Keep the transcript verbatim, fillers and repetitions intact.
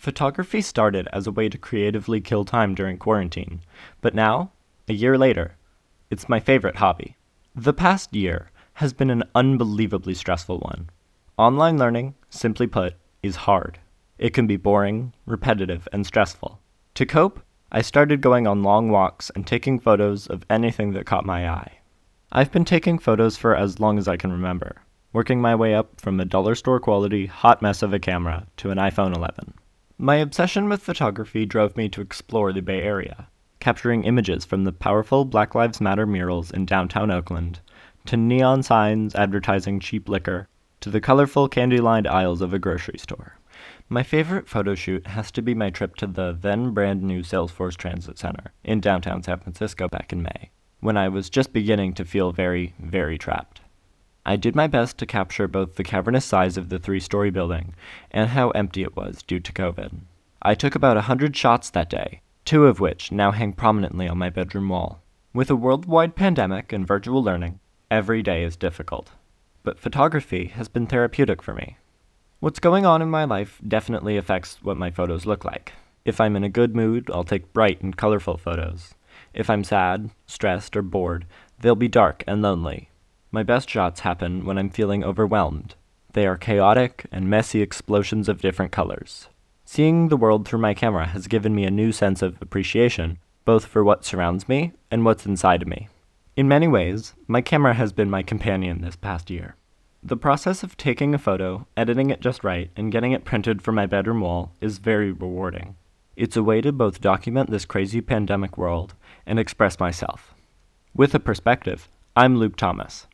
Photography started as a way to creatively kill time during quarantine, but now, a year later, it's my favorite hobby. The past year has been an unbelievably stressful one. Online learning, simply put, is hard. It can be boring, repetitive, and stressful. To cope, I started going on long walks and taking photos of anything that caught my eye. I've been taking photos for as long as I can remember, working my way up from a dollar store quality hot mess of a camera to an iPhone eleven. My obsession with photography drove me to explore the Bay Area, capturing images from the powerful Black Lives Matter murals in downtown Oakland, to neon signs advertising cheap liquor, to the colorful candy-lined aisles of a grocery store. My favorite photo shoot has to be my trip to the then brand new Salesforce Transit Center in downtown San Francisco back in May, when I was just beginning to feel very, very trapped. I did my best to capture both the cavernous size of the three-story building and how empty it was due to COVID. I took about a hundred shots that day, two of which now hang prominently on my bedroom wall. With a worldwide pandemic and virtual learning, every day is difficult. But photography has been therapeutic for me. What's going on in my life definitely affects what my photos look like. If I'm in a good mood, I'll take bright and colorful photos. If I'm sad, stressed, or bored, they'll be dark and lonely. My best shots happen when I'm feeling overwhelmed. They are chaotic and messy explosions of different colors. Seeing the world through my camera has given me a new sense of appreciation, both for what surrounds me and what's inside of me. In many ways, my camera has been my companion this past year. The process of taking a photo, editing it just right, and getting it printed for my bedroom wall is very rewarding. It's a way to both document this crazy pandemic world and express myself. With a perspective, I'm Luke Thomas.